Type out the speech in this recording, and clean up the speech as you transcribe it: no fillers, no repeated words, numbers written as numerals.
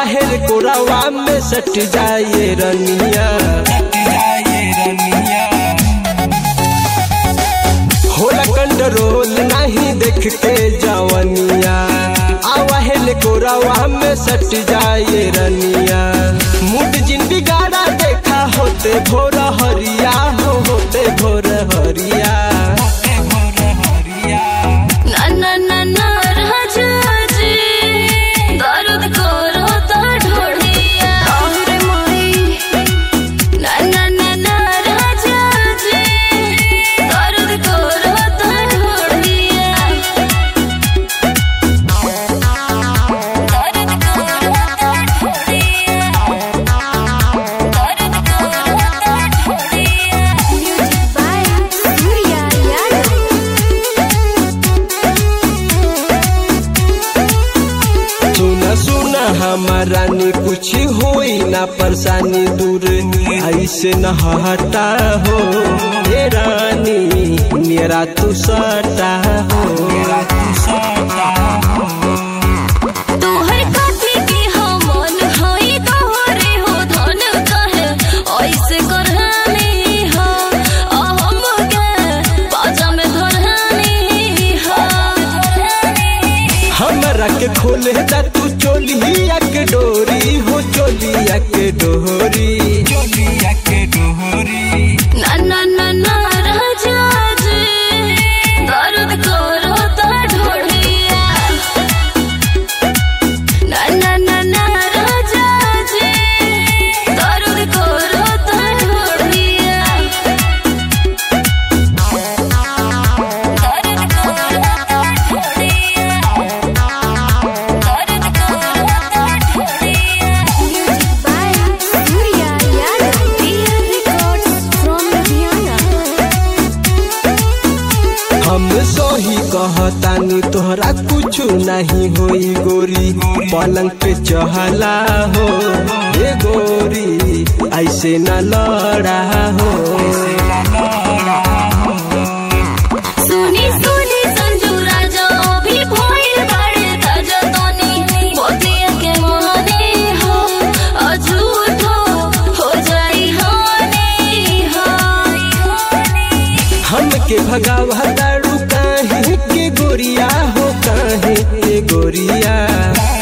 हेर कोरावा में सट जाए रनिया होला कंट्रोल नहीं देख के जवनिया आवा हेर कोरावा में सट जाए रनिया मूड जिन बिगाड़ा देखा होते भोर हरिया होते भोर हरिया हमारा नी कुछ होई ना परेशानी दूर ऐसे न हटा हो हे रानी मेरा तू सटा हो हमरा के खोले दा तू चोलिया के डोरी हो चोलिया के डोरी ना ना ना ना राजा जी दर्द करो ता ढोलिया ना ना ना ना राजा जी दर्द करो ता ढोलिया दर्द करो ता ढोलिया हम सोही कहतानी तोहरा कुछ नहीं होई गोरी पलंग पे चहला हो हे गोरी ऐसे न लड़ा हो सुनी सुनी संजू राजा भी भोइल बड़े ताजा तोनी मोतिया के मोहनी हो अझूठो हो जाई होनी हो हमके भगावा दारू काहे के गोरिया हो काहे के गोरिया